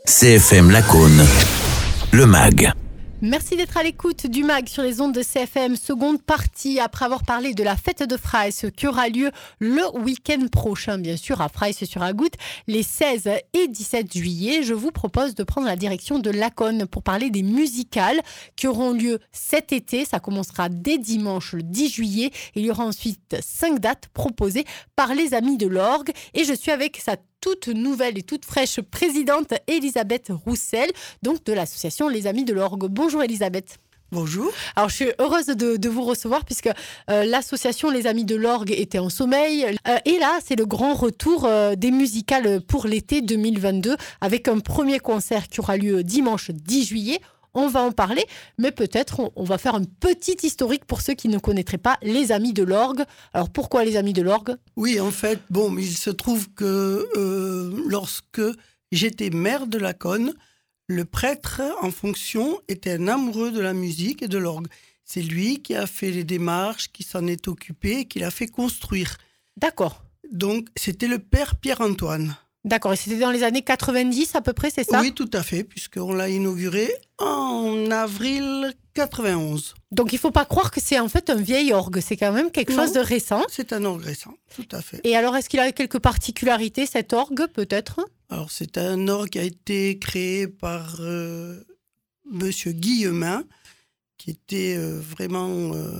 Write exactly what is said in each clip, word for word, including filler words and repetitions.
C F M Lacaune, le M A G. Merci d'être à l'écoute du M A G sur les ondes de C F M. Seconde partie, après avoir parlé de la fête de Freis qui aura lieu le week-end prochain, bien sûr, à Freis-sur-Agoutte, les seize et dix-sept juillet. Je vous propose de prendre la direction de Lacaune pour parler des musicales qui auront lieu cet été. Ça commencera dès dimanche, le dix juillet. Il y aura ensuite cinq dates proposées par les Amis de l'Orgue. Et je suis avec sa toute nouvelle et toute fraîche présidente Elisabeth Roussel, donc de l'association Les Amis de l'Orgue. Bonjour Elisabeth. Bonjour. Alors je suis heureuse de, de vous recevoir puisque euh, l'association Les Amis de l'Orgue était en sommeil. Euh, et là, c'est le grand retour euh, des musicales pour l'été deux mille vingt-deux avec un premier concert qui aura lieu dimanche dix juillet. On va en parler, mais peut-être on, on va faire un petit historique pour ceux qui ne connaîtraient pas les Amis de l'Orgue. Alors pourquoi les Amis de l'Orgue ? Oui, en fait, bon, il se trouve que euh, lorsque j'étais maire de Lacaune, le prêtre en fonction était un amoureux de la musique et de l'orgue. C'est lui qui a fait les démarches, qui s'en est occupé et qui l'a fait construire. D'accord. Donc, c'était le père Pierre-Antoine. D'accord, et c'était dans les années quatre-vingt-dix à peu près, c'est ça ? Oui, tout à fait, puisqu'on l'a inauguré en avril quatre-vingt-onze. Donc il ne faut pas croire que c'est en fait un vieil orgue, c'est quand même quelque Non, chose de récent. C'est un orgue récent, tout à fait. Et alors, est-ce qu'il a quelques particularités, cet orgue, peut-être ? Alors, c'est un orgue qui a été créé par euh, Monsieur Guillemin, qui était euh, vraiment euh,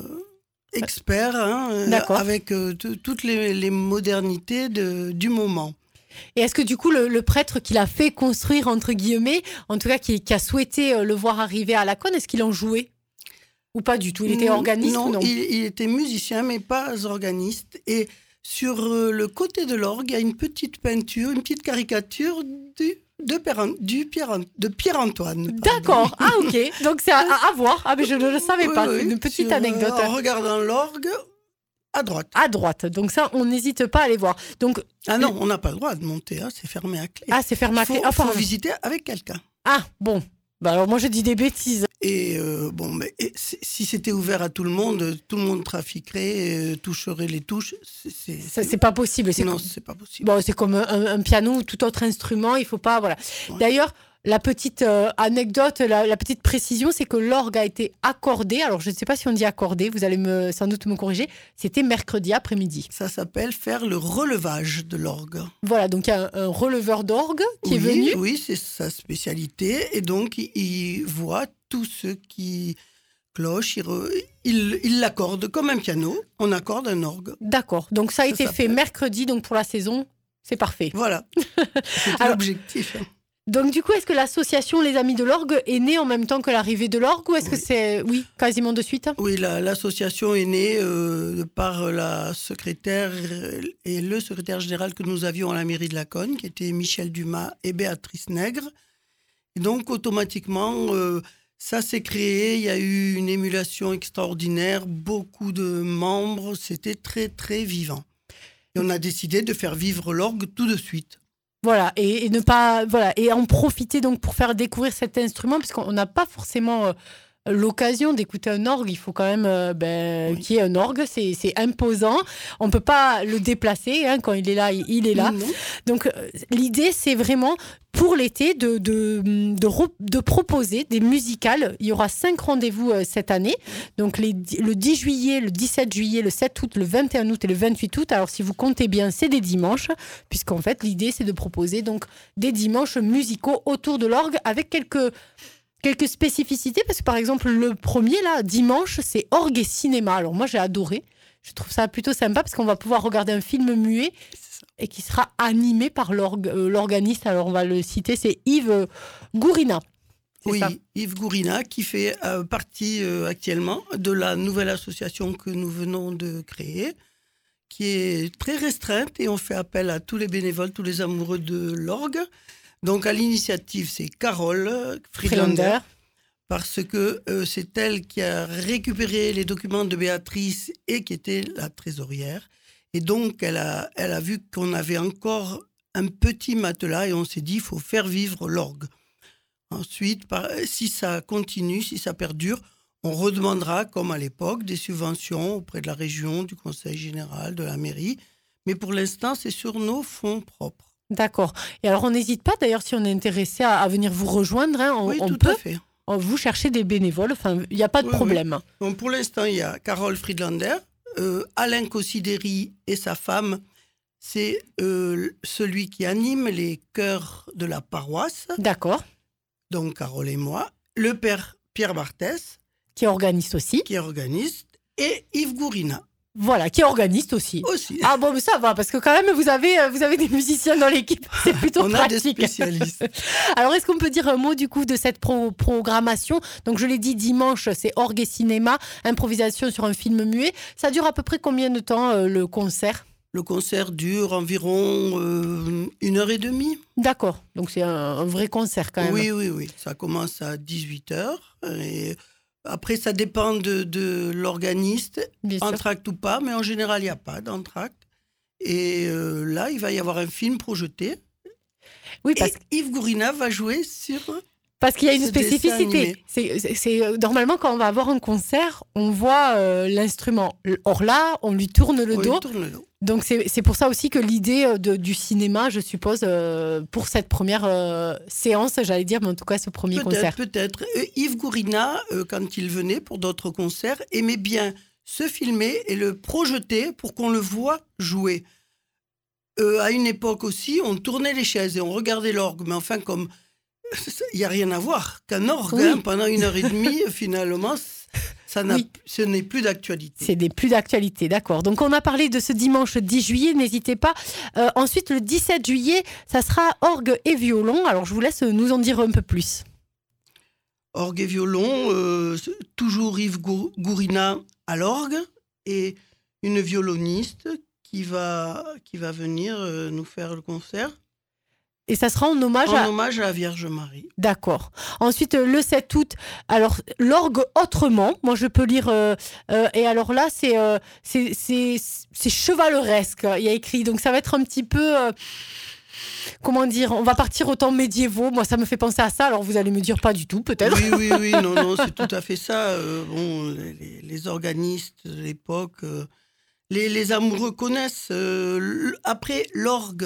expert, hein, euh, avec euh, t- toutes les, les modernités de, du moment. Et est-ce que du coup, le, le prêtre qui l'a fait construire, entre guillemets, en tout cas qui, qui a souhaité le voir arriver à Lacaune, est-ce qu'il en jouait ? Ou pas du tout ? Il était organiste non, ou non ? il, il était musicien, mais pas organiste. Et sur euh, le côté de l'orgue, il y a une petite peinture, une petite caricature du, de, Pierre, du Pierre, de Pierre-Antoine. D'accord, ah ok, donc c'est à, à voir. Ah mais je ne le savais pas, oui, c'est une petite sur, anecdote. En regardant l'orgue, à droite. À droite, donc ça, on n'hésite pas à aller voir. Donc, ah non, on n'a pas le droit de monter, hein, c'est fermé à clé. Ah, c'est fermé à clé. Il faut, faut visiter avec quelqu'un. Ah, bon. Bah alors moi, je dis des bêtises. Et euh, bon, mais et si c'était ouvert à tout le monde, tout le monde trafiquerait, euh, toucherait les touches. C'est, c'est, Ça, c'est pas possible. C'est non, comme... c'est pas possible. Bon, c'est comme un, un piano ou tout autre instrument. Il faut pas, voilà. Ouais. D'ailleurs, la petite euh, anecdote, la, la petite précision, c'est que l'orgue a été accordé. Alors, je ne sais pas si on dit accordé. Vous allez me, sans doute me corriger. C'était mercredi après-midi. Ça s'appelle faire le relevage de l'orgue. Voilà, donc il y a un, un releveur d'orgue qui oui, est venu. Oui, c'est sa spécialité. Et donc, il, il voit tous ceux qui clochent, il, re, il, il l'accorde comme un piano. On accorde un orgue. D'accord. Donc, ça a ça été s'appelle. fait mercredi. Donc, pour la saison, c'est parfait. Voilà. C'est Alors, l'objectif. Donc du coup, est-ce que l'association Les Amis de l'Orgue est née en même temps que l'arrivée de l'orgue ou est-ce oui. que c'est, oui, quasiment de suite ? Oui, la, l'association est née euh, par la secrétaire et le secrétaire général que nous avions à la mairie de Lacaune, qui étaient Michel Dumas et Béatrice Nègre. Et donc automatiquement, euh, ça s'est créé, il y a eu une émulation extraordinaire, beaucoup de membres, c'était très très vivant. Et on a décidé de faire vivre l'orgue tout de suite. Voilà, et, et ne pas voilà et en profiter donc pour faire découvrir cet instrument, parce qu'on n'a pas forcément euh, l'occasion d'écouter un orgue. Il faut quand même euh, ben, oui. qu'il y ait un orgue, c'est, c'est imposant. On ne peut pas le déplacer, hein, quand il est là, il, il est là. Mmh. Donc euh, l'idée, c'est vraiment pour l'été de, de, de, de proposer des musicales. Il y aura cinq rendez-vous euh, cette année. Donc les, le dix juillet, le dix-sept juillet, le sept août, le vingt et un août et le vingt-huit août. Alors si vous comptez bien, c'est des dimanches, puisqu'en fait l'idée c'est de proposer donc des dimanches musicaux autour de l'orgue avec quelques, quelques spécificités. Parce que par exemple le premier là, dimanche, c'est orgue et cinéma. Alors moi j'ai adoré. Je trouve ça plutôt sympa parce qu'on va pouvoir regarder un film muet et qui sera animé par l'org- euh, l'organiste. Alors, on va le citer, c'est Yves Gourina. C'est oui, ça. Yves Gourina, qui fait euh, partie euh, actuellement de la nouvelle association que nous venons de créer, qui est très restreinte et on fait appel à tous les bénévoles, tous les amoureux de l'orgue. Donc, à l'initiative, c'est Carole Friedlander, parce que euh, c'est elle qui a récupéré les documents de Béatrice et qui était la trésorière. Et donc, elle a, elle a vu qu'on avait encore un petit matelas et on s'est dit, il faut faire vivre l'orgue. Ensuite, par, si ça continue, si ça perdure, on redemandera, comme à l'époque, des subventions auprès de la région, du conseil général, de la mairie. Mais pour l'instant, c'est sur nos fonds propres. D'accord. Et alors, on n'hésite pas, d'ailleurs, si on est intéressé à, à venir vous rejoindre, hein, on, Oui, on tout peut à fait. vous chercher des bénévoles. Enfin, il n'y a pas de Oui, problème. oui. Bon, pour l'instant, il y a Carole Friedlander, euh, Alain Cossideri et sa femme. C'est euh, celui qui anime les chœurs de la paroisse. D'accord. Donc, Carole et moi. Le père Pierre Barthès. Qui est organiste aussi. Qui est organiste. Et Yves Gourina. Voilà, qui est organiste aussi. Aussi. Ah bon, mais ça va, parce que quand même, vous avez, vous avez des musiciens dans l'équipe. C'est plutôt On pratique. a des spécialistes. Alors, est-ce qu'on peut dire un mot du coup de cette pro- programmation ? Donc, je l'ai dit, dimanche, c'est orgue et cinéma, improvisation sur un film muet. Ça dure à peu près combien de temps, euh, le concert ? Le concert dure environ euh, une heure et demie. D'accord, donc c'est un, un vrai concert quand même. Oui, oui, oui. Ça commence à dix-huit heures. Et après, ça dépend de, de l'organiste, entracte ou pas, mais en général, il n'y a pas d'entracte. Et euh, là, il va y avoir un film projeté. Oui, parce et Yves Gourina va jouer sur... Parce qu'il y a une spécificité. C'est, c'est, c'est, normalement, quand on va avoir un concert, on voit euh, l'instrument. Or là, on lui tourne le on dos. lui tourne le dos. Donc c'est, c'est pour ça aussi que l'idée de, du cinéma, je suppose, euh, pour cette première euh, séance, j'allais dire, mais en tout cas ce premier peut-être, concert. Peut-être. Euh, Yves Gourina, euh, quand il venait pour d'autres concerts, aimait bien se filmer et le projeter pour qu'on le voit jouer. Euh, à une époque aussi, on tournait les chaises et on regardait l'orgue, mais enfin comme... Il n'y a rien à voir qu'un orgue, oui. hein, pendant une heure et demie, finalement, ça n'a, oui. ce n'est plus d'actualité. Ce n'est plus d'actualité, d'accord. Donc, on a parlé de ce dimanche dix juillet, n'hésitez pas. Euh, ensuite, le dix-sept juillet, ça sera orgue et violon. Alors, je vous laisse nous en dire un peu plus. Orgue et violon, euh, toujours Yves Gourina à l'orgue et une violoniste qui va, qui va venir euh, nous faire le concert. Et ça sera en hommage en à... hommage à la Vierge Marie. D'accord. Ensuite, le sept août, alors, l'orgue autrement, moi je peux lire, euh, euh, et alors là, c'est, euh, c'est, c'est, c'est chevaleresque, il y a écrit, donc ça va être un petit peu, euh, comment dire, on va partir au temps médiévaux, moi ça me fait penser à ça, alors vous allez me dire pas du tout, peut-être. Oui, oui, oui, non, non, c'est tout à fait ça. Euh, bon, les, les organistes de l'époque, euh, les, les amoureux connaissent. Euh, après, l'orgue...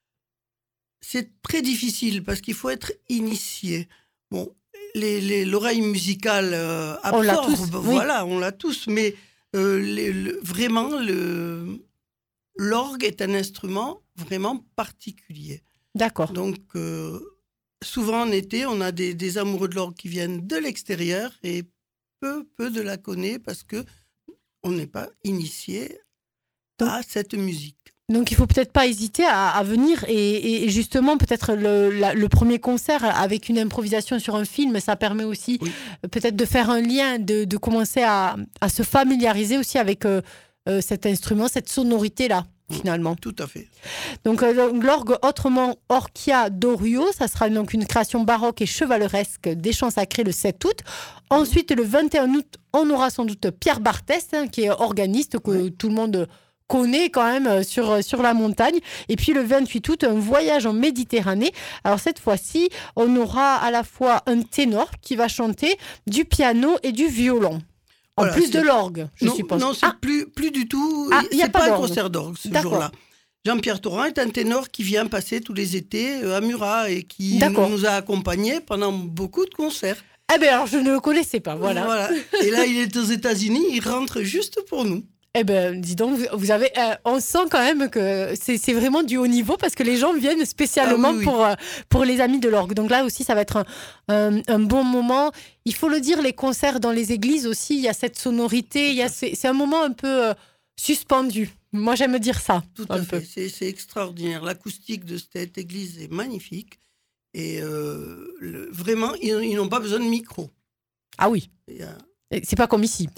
C'est très difficile parce qu'il faut être initié. Bon, les, les, l'oreille musicale euh, absorbe, on l'a tous, voilà, oui. on l'a tous, mais euh, les, le, vraiment, le, l'orgue est un instrument vraiment particulier. D'accord. Donc, euh, souvent en été, on a des, des amoureux de l'orgue qui viennent de l'extérieur et peu, peu de la connaît parce qu'on n'est pas initié Donc, à cette musique. Donc, il ne faut peut-être pas hésiter à, à venir et, et justement, peut-être le, la, le premier concert avec une improvisation sur un film, ça permet aussi oui. peut-être de faire un lien, de, de commencer à, à se familiariser aussi avec euh, euh, cet instrument, cette sonorité-là, finalement. Tout à fait. Donc, euh, l'orgue autrement Orchia Dorio, ça sera donc une création baroque et chevaleresque des chants sacrés le sept août. Ensuite, le vingt et un août, on aura sans doute Pierre Barthès, hein, qui est organiste, que oui. tout le monde... connaît quand même sur, sur la montagne. Et puis le vingt-huit août, un voyage en Méditerranée. Alors cette fois-ci, on aura à la fois un ténor qui va chanter du piano et du violon. En voilà, plus c'est... de l'orgue, je non, suppose. Non, c'est ah. plus, plus du tout. Ah, c'est y a pas, pas un concert d'orgue ce D'accord. jour-là. Jean-Pierre Torrent est un ténor qui vient passer tous les étés à Murat et qui D'accord. nous a accompagnés pendant beaucoup de concerts. Eh bien alors, je ne le connaissais pas, voilà. voilà. Et là, il est aux États-Unis, il rentre juste pour nous. Eh bien, dis donc, vous avez, euh, on sent quand même que c'est, c'est vraiment du haut niveau parce que les gens viennent spécialement ah, oui, oui. Pour, euh, pour les amis de l'orgue. Donc là aussi, ça va être un, un, un bon moment. Il faut le dire, les concerts dans les églises aussi, il y a cette sonorité, il y a, c'est, c'est un moment un peu euh, suspendu. Moi, j'aime dire ça. Tout à fait, c'est, c'est extraordinaire. L'acoustique de cette église est magnifique. Et euh, le, vraiment, ils, ils n'ont pas besoin de micro. Ah oui. Il y a... C'est pas comme ici.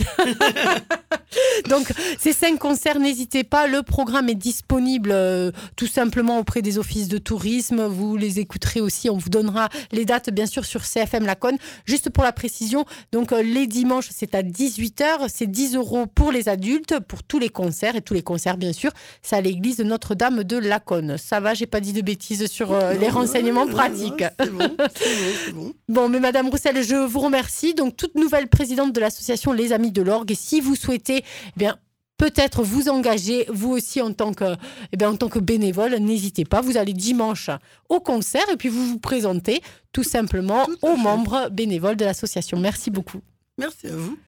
Donc, ces cinq concerts, n'hésitez pas. Le programme est disponible euh, tout simplement auprès des offices de tourisme. Vous les écouterez aussi. On vous donnera les dates, bien sûr, sur C F M Laconne. Juste pour la précision, donc euh, les dimanches, c'est à dix-huit heures. C'est dix euros pour les adultes, pour tous les concerts. Et tous les concerts, bien sûr, c'est à l'église de Notre-Dame de Laconne. Ça va, j'ai pas dit de bêtises sur euh, non, les renseignements non, pratiques. Non, c'est bon, c'est bon, c'est bon. Bon, mais Madame Roussel, je vous remercie. Donc, toute nouvelle présidente de l'association Les Amis de l'Orgue. Et si vous souhaitez, eh bien, peut-être vous engager, vous aussi en tant que, eh bien, en tant que bénévole, n'hésitez pas. Vous allez dimanche au concert et puis vous vous présentez tout simplement tout aux fait. membres bénévoles de l'association. Merci beaucoup. Merci à vous.